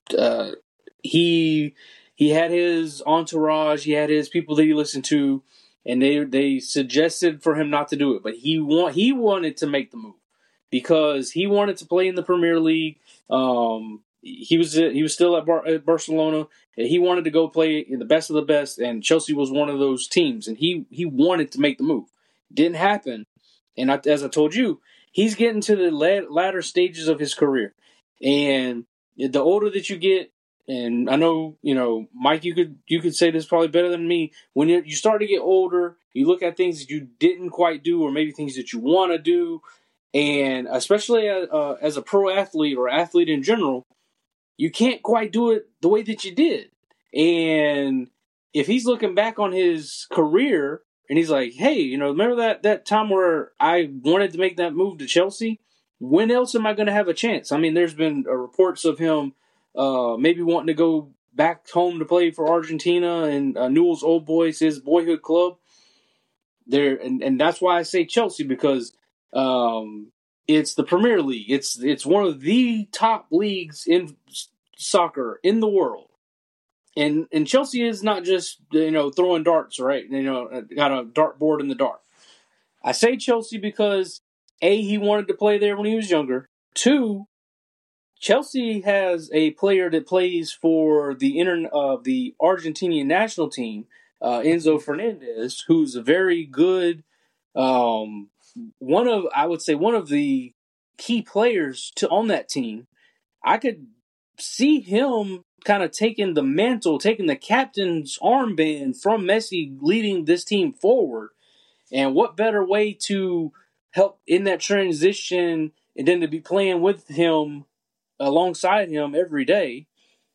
he had his entourage, he had his people that he listened to, and they suggested for him not to do it, but he wanted to make the move because he wanted to play in the Premier League. He was still at Barcelona. He wanted to go play in the best of the best, and Chelsea was one of those teams, and he wanted to make the move. Didn't happen, and as I told you, he's getting to the latter stages of his career, and the older that you get, and I know, Mike, you could say this probably better than me. When you start to get older, you look at things that you didn't quite do, or maybe things that you want to do, and especially as a pro athlete or athlete in general, you can't quite do it the way that you did. And if he's looking back on his career and he's like, hey, remember that time where I wanted to make that move to Chelsea? When else am I going to have a chance? I mean, there's been reports of him maybe wanting to go back home to play for Argentina and Newell's Old Boys, his boyhood club. There, and that's why I say Chelsea, because it's the Premier League. It's one of the top leagues in soccer in the world. And Chelsea is not just throwing darts, right? Got a dartboard in the dark. I say Chelsea because A, he wanted to play there when he was younger. 2, Chelsea has a player that plays for the Argentinian national team, Enzo Fernandez, who's a very good, one of the key players on that team. I could see him kind of taking the mantle, taking the captain's armband from Messi, leading this team forward. And what better way to help in that transition and then to be playing with him, alongside him every day.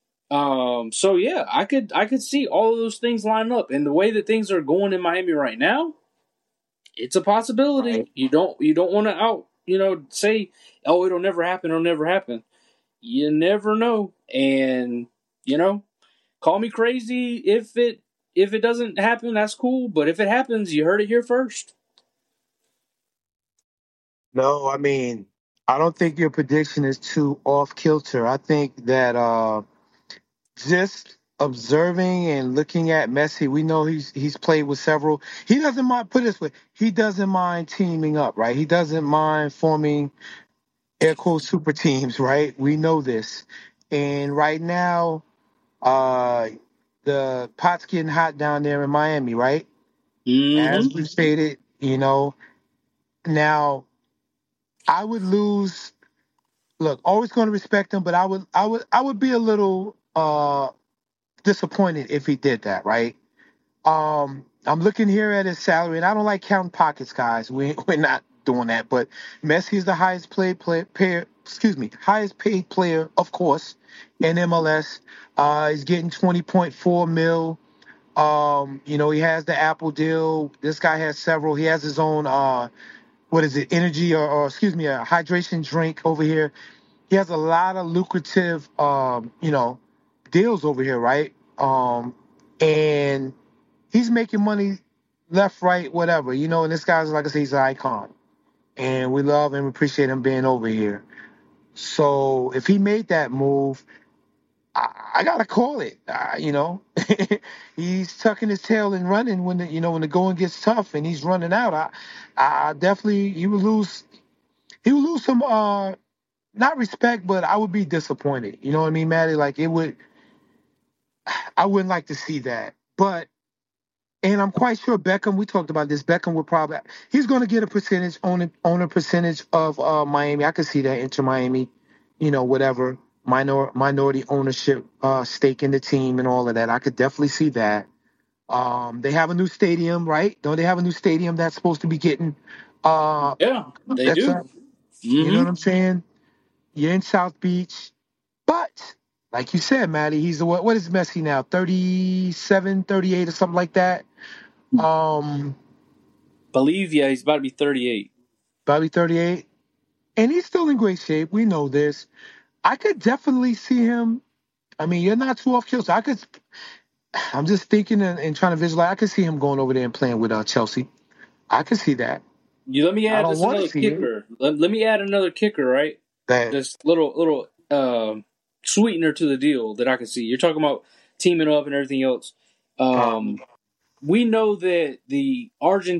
So yeah, I could see all of those things line up, and the way that things are going in Miami right now, it's a possibility. Right. You don't want to say, oh, it'll never happen. You never know, and call me crazy if it doesn't happen. That's cool, but if it happens, you heard it here first. No, I mean, I don't think your prediction is too off kilter. I think that just observing and looking at Messi, we know he's played with several. He doesn't mind. Put it this way, he doesn't mind teaming up, right? He doesn't mind forming air quote super teams, right? We know this, and right now, the pot's getting hot down there in Miami, right? Mm-hmm. As we stated, now I would lose. Look, always going to respect him, but I would be a little disappointed if he did that, right? I'm looking here at his salary, and I don't like counting pockets, guys. We're not doing that, but Messi is the highest paid player, of course, in MLS. He's getting 20.4 mil. He has the Apple deal. This guy has several. He has his own what is it, energy or a hydration drink over here. He has a lot of lucrative deals over here, right? And he's making money left, right, whatever. And this guy's, like I say, he's an icon. And we love and appreciate him being over here. So if he made that move, I gotta call it. He's tucking his tail and running when the going gets tough and he's running out. I definitely he would lose some not respect, but I would be disappointed. You know what I mean, Maddie? Like I wouldn't like to see that. And I'm quite sure Beckham. We talked about this. Beckham would probably he's going to get a percentage on a percentage of Miami. I could see that Inter Miami, whatever minority ownership stake in the team and all of that. I could definitely see that. They have a new stadium, right? Don't they have a new stadium that's supposed to be getting? Yeah, they That's do. you know Mm-hmm. what I'm saying? You're in South Beach, but like you said, Maddie, he's what is Messi now? 37, 38, or something like that. Um, Believe he's about to be 38. Bobby 38, and he's still in great shape. We know this. I could definitely see him. I mean, you're not too off kilter. I'm just thinking and trying to visualize. I could see him going over there and playing with Chelsea. I could see that. You let me I add don't this want to another see it. kicker. Let me add another kicker, right? That This little sweetener to the deal that I can see. You're talking about teaming up and everything else. um, We know that the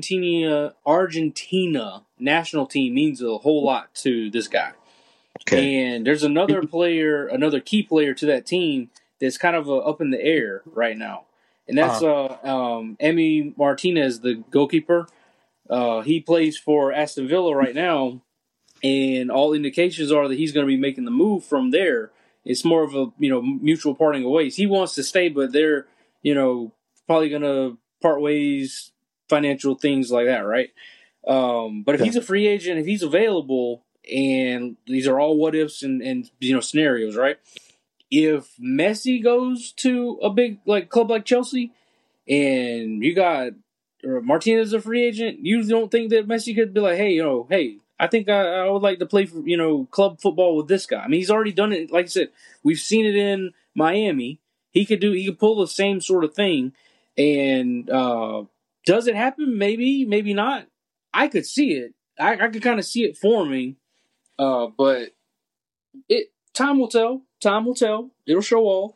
Argentina national team means a whole lot to this guy. okay. And there's another player, another key player to that team that's kind of up in the air right now. And that's Emi Martinez, the goalkeeper. He plays for Aston Villa right now, and all indications are that he's going to be making the move from there. It's more of a mutual parting of ways. He wants to stay, but they're probably going to part ways, financial things like that, right? But if Okay. he's a free agent, if he's available, and these are all what ifs and scenarios, right? If Messi goes to a big club like Chelsea, and you got Martinez a free agent, you don't think that Messi could be like, hey, I think I would like to play for club football with this guy. I mean, he's already done it. Like I said, we've seen it in Miami. He could pull the same sort of thing. And does it happen? Maybe, maybe not. I could see it. I could kind of see it forming. But time will tell. Time will tell. It'll show all.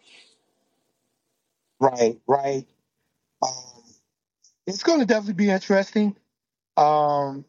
Right, right. Um, it's going to definitely be interesting. Um,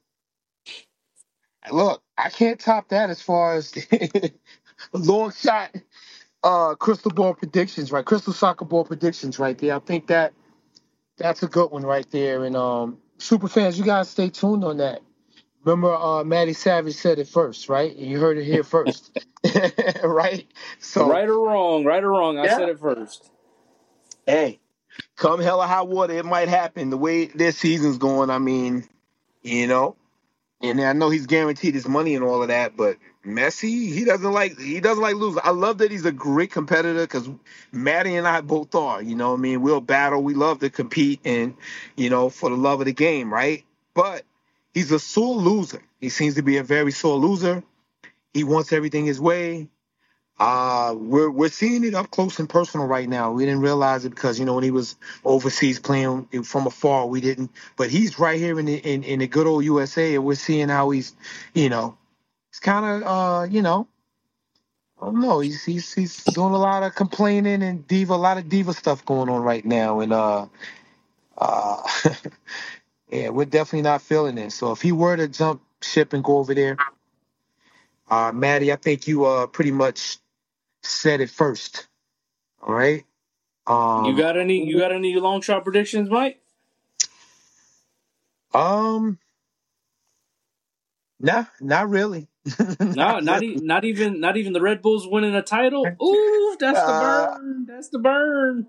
Look, I can't top that as far as long shot crystal ball predictions, right? Crystal soccer ball predictions right there. I think that's a good one right there. And super fans, you guys stay tuned on that. Remember, Maddie Savage said it first, right? You heard it here first, right? So Right or wrong, I yeah, said it first. hey, come hell or high water, it might happen. The way this season's going, I mean, you know. And I know he's guaranteed his money and all of that, but Messi, he doesn't like losing. I love that he's a great competitor because Maddie and I both are. You know what I mean? We'll battle. We love to compete and, for the love of the game, right? But he's a sore loser. He seems to be a very sore loser. He wants everything his way. We're seeing it up close and personal right now. We didn't realize it because when he was overseas playing from afar, we didn't. But he's right here in the good old USA, and we're seeing how it's kind of I don't know. He's doing a lot of complaining and a lot of diva stuff going on right now, and uh yeah, we're definitely not feeling it. So if he were to jump ship and go over there, Maddie, I think you pretty much said it first. All right. You Um, got any long shot predictions, Mike? um, nah, not really. No, Not really. not even the Red Bulls winning a title. Ooh, that's the Uh, burn. That's the burn.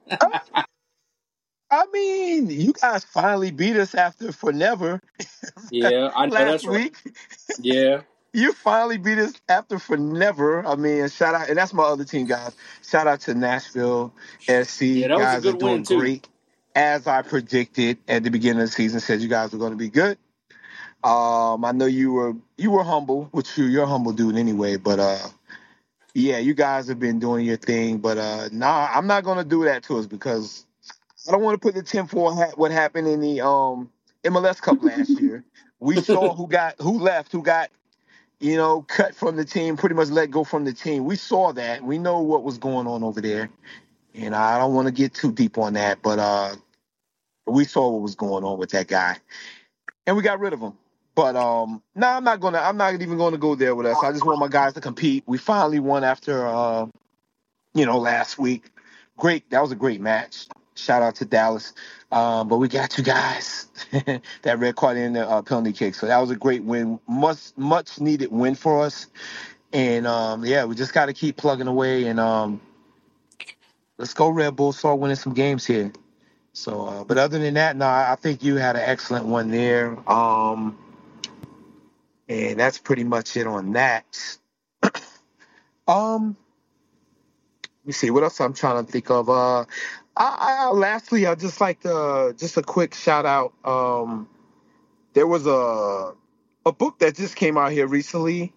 I mean, you guys finally beat us after for never Yeah, I know last that's right. week. Yeah, You finally beat us after for never. I mean, shout out, and that's my other team, guys. Shout out to Nashville SC. yeah, that was a Guys are good win doing too. great. As I predicted at the beginning of the season, said you guys were going to be good. I know you were humble, which you're a humble dude anyway, but yeah, you guys have been doing your thing, but nah, I'm not gonna do that to us because I don't want to put the tinfoil hat what happened in the MLS Cup last year. We saw who left, who got, cut from the team, pretty much let go from the team. We saw that. We know what was going on over there. And I don't want to get too deep on that, but we saw what was going on with that guy. And we got rid of him. But no, I'm not even gonna go there with us. I just want my guys to compete. We finally won after last week. Great, that was a great match. Shout out to Dallas. But we got 2 guys that red card in the penalty kick. So that was a great win, much needed win for us. And we just got to keep plugging away and let's go Red Bull. Start winning some games here. So, but other than that, no, I think you had an excellent one there. And that's pretty much it on that. Let me see what else I'm trying to think of. Lastly, I just like to just a quick shout out. There was a book that just came out here recently.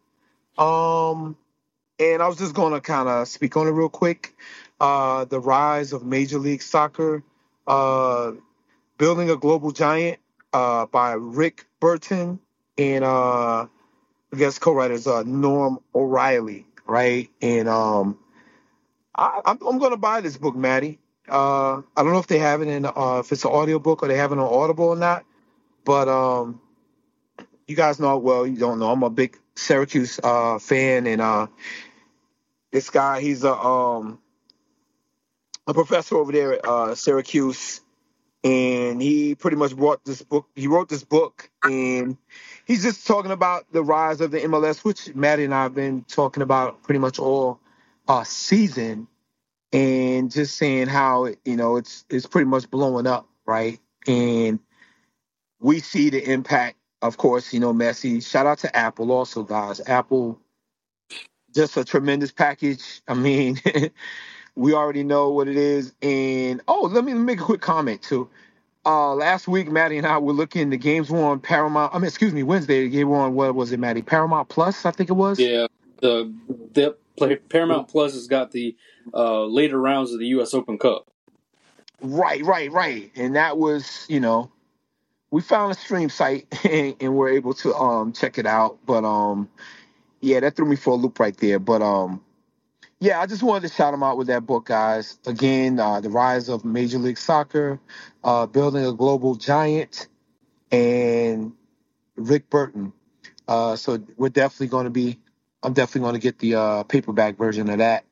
And I was just going to kind of speak on it real quick. The Rise of Major League Soccer, Building a Global Giant, by Rick Burton and I guess co-writers Norm O'Reilly, right? And I'm going to buy this book, Maddie. I don't know if they have it if it's an audio book or they have it on Audible or not, but you guys know, well, you don't know, I'm a big Syracuse fan, and this guy, he's a professor over there at Syracuse, and he pretty much wrote this book, and he's just talking about the rise of the MLS, which Maddie and I have been talking about pretty much all season, and just saying how it's pretty much blowing up, right? And we see the impact, of course, Messi. Shout out to Apple also, guys. Apple, just a tremendous package. I mean, we already know what it is. And let me make a quick comment too. Last week, Maddie and I were looking. The games were on Paramount. Wednesday. The game were on, what was it, Maddie? Paramount Plus, I think it was. Yeah, the Paramount Plus has got the later rounds of the U.S. Open Cup. Right. And that was, we found a stream site and we're able to check it out. But that threw me for a loop right there. But I just wanted to shout them out with that book, guys. Again, The Rise of Major League Soccer, Building a Global Giant, and Rick Burton. So I'm definitely going to get the paperback version of that,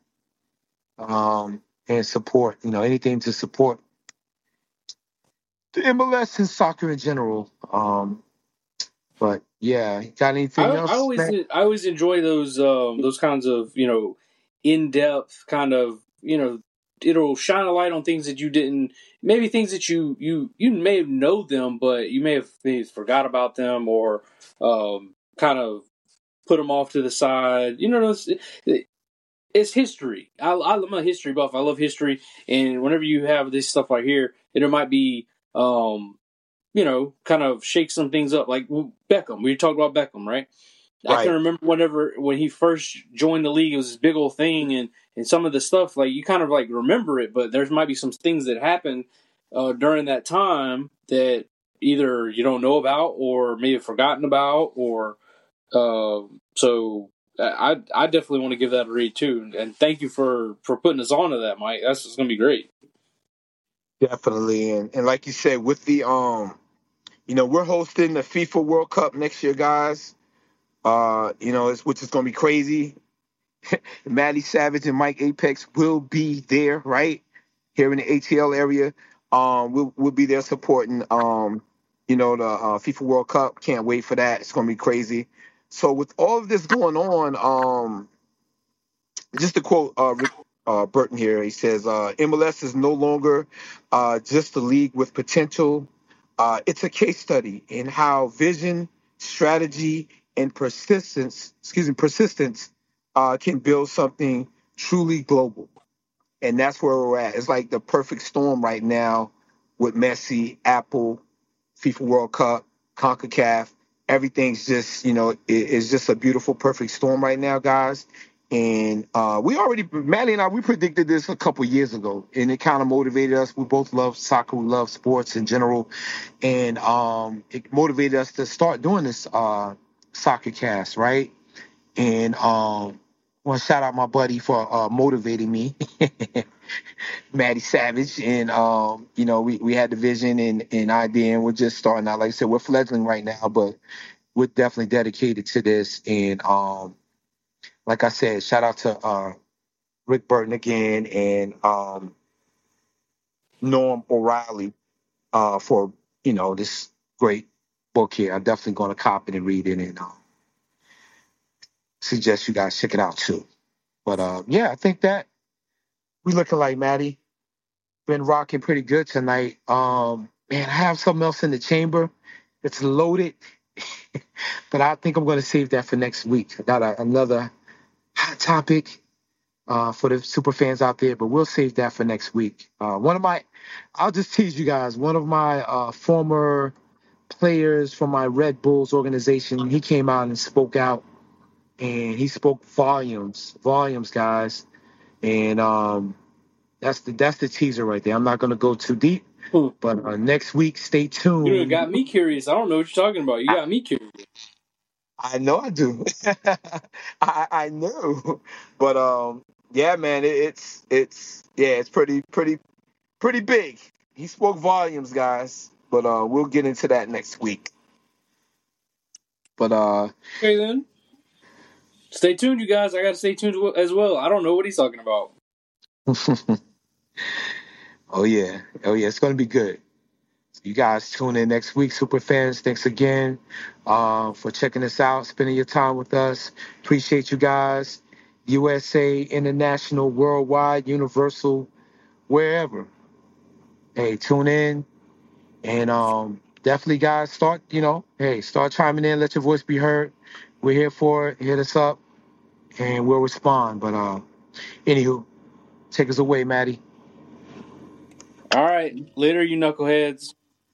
and support, anything to support the MLS and soccer in general. But yeah, got anything else? I always enjoy those kinds of in-depth kind of it'll shine a light on things that you didn't, maybe things that you may have known them, but you may have forgot about them, or kind of put them off to the side. It's history. I'm a history buff. I love history, and whenever you have this stuff right here, there might be kind of shake some things up, like Beckham. We talked about Beckham, right? I can remember when he first joined the league, it was this big old thing, and some of the stuff, like, you kind of like remember it, but there might be some things that happened during that time that either you don't know about or maybe have forgotten about, or so I definitely want to give that a read too. And thank you for putting us on to that, Mike. That's just going to be great. Definitely. And like you said, with the we're hosting the FIFA World Cup next year, guys. Which is going to be crazy. Maddie Savage and Mike Apex will be there, right? Here in the ATL area. We'll be there supporting, the FIFA World Cup. Can't wait for that. It's going to be crazy. So with all of this going on, just to quote Rick Burton here, he says, MLS is no longer just a league with potential. It's a case study in how vision, strategy, and persistence can build something truly global. And that's where we're at. It's like the perfect storm right now with Messi, Apple, FIFA World Cup, CONCACAF. Everything's just, it's just a beautiful, perfect storm right now, guys. And Maddie and I, we predicted this a couple years ago, and it kind of motivated us. We both love soccer, we love sports in general, and it motivated us to start doing this soccer cast, right? And I want to shout out my buddy for motivating me, Maddie Savage, and we had the vision and idea, and we're just starting out. Like I said, we're fledgling right now, but we're definitely dedicated to this, and like I said, shout out to Rick Burton again and Norm O'Reilly for this great book here. I'm definitely going to cop it and read it, and suggest you guys check it out too. But I think that we looking like Maddie. Been rocking pretty good tonight. Man, I have something else in the chamber. It's loaded, but I think I'm going to save that for next week. I got another hot topic for the super fans out there, but we'll save that for next week. I'll just tease you guys. One of my former players from my Red Bulls organization, he came out and spoke out, and he spoke volumes, guys. And that's the teaser right there. I'm not going to go too deep, but next week, stay tuned. You got me curious. I don't know what you're talking about. You got me curious. I know I do. I know, but yeah, man, it's pretty big. He spoke volumes, guys, but we'll get into that next week. But okay then, stay tuned, you guys. I got to stay tuned as well. I don't know what he's talking about. Oh yeah, it's gonna be good. You guys tune in next week, super fans. Thanks again for checking us out, spending your time with us. Appreciate you guys. USA, international, worldwide, universal, wherever. Hey, tune in. And definitely, guys, start chiming in. Let your voice be heard. We're here for it. Hit us up, and we'll respond. But anywho, take us away, Maddie. All right. Later, you knuckleheads.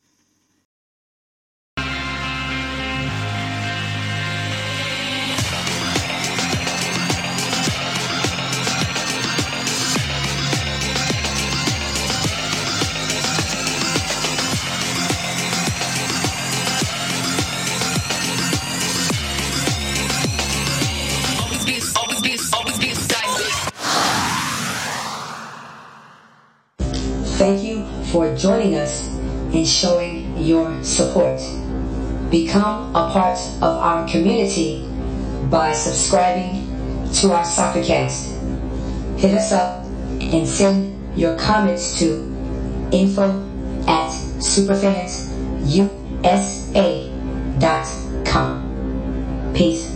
Thank you for joining us and showing your support. Become a part of our community by subscribing to our Soccercast. Hit us up and send your comments to info@superfansusa.com. Peace.